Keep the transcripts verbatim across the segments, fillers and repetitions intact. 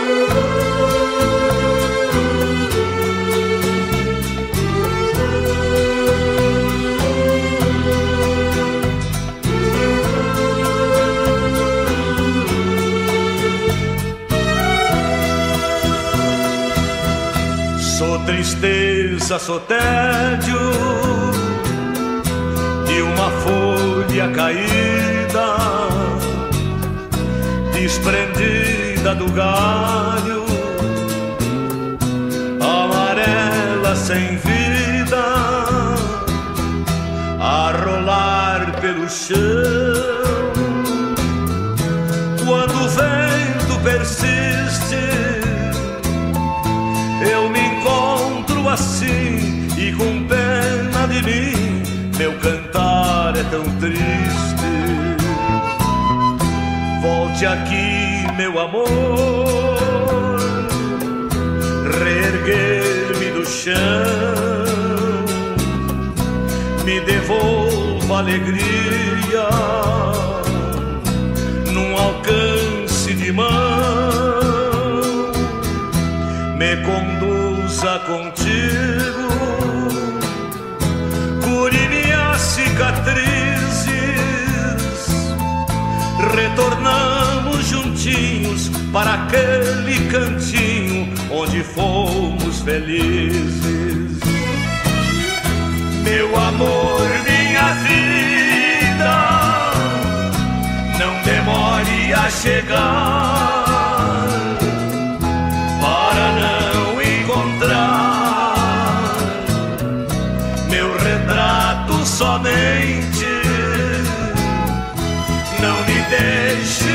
Tristeza, sou tédio de uma folha caída, desprendida do galho, amarela sem vida, a rolar pelo chão. Quando o vento persiste, eu me encontro assim e com pena de mim, meu cantar é tão triste. Volte aqui, meu amor, reerguer-me do chão, me devolva a alegria num alcance de mão, me conduza contigo, cure minhas cicatrizes, retornamos juntinhos para aquele cantinho onde fomos felizes. Meu amor, minha vida, não demore a chegar, somente não me deixe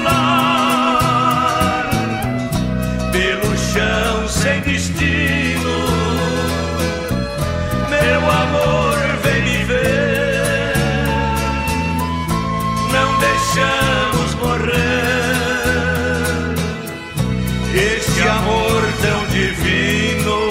rolar pelo chão sem destino. Meu amor, vem me ver, não deixamos morrer este amor tão divino.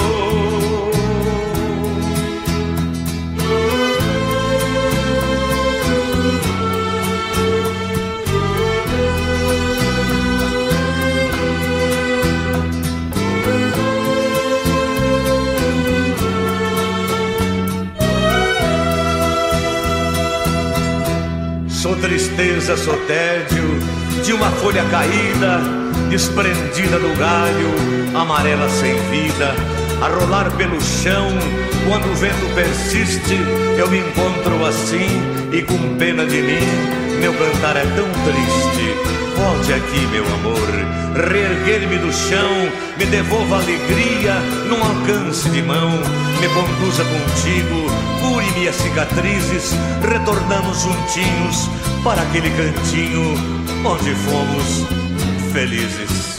Sou tristeza, sou tédio de uma folha caída, desprendida do galho, amarela sem vida, a rolar pelo chão. Quando o vento persiste, eu me encontro assim e com pena de mim, meu cantar é tão triste. Volte aqui, meu amor, reerguer-me do chão, me devolva a alegria num alcance de mão, me conduza contigo, cure minhas cicatrizes, retornamos juntinhos para aquele cantinho onde fomos felizes.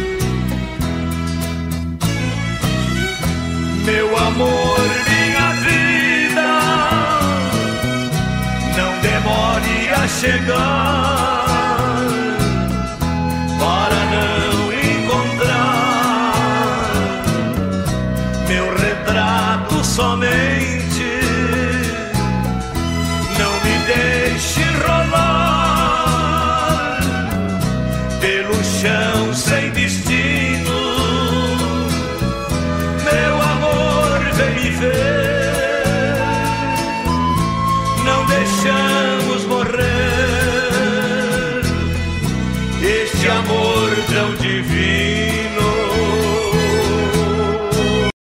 Meu amor, minha vida, não demore a chegar, para não encontrar meu retrato somente. Não me deixe rolar pelo chão sem destino.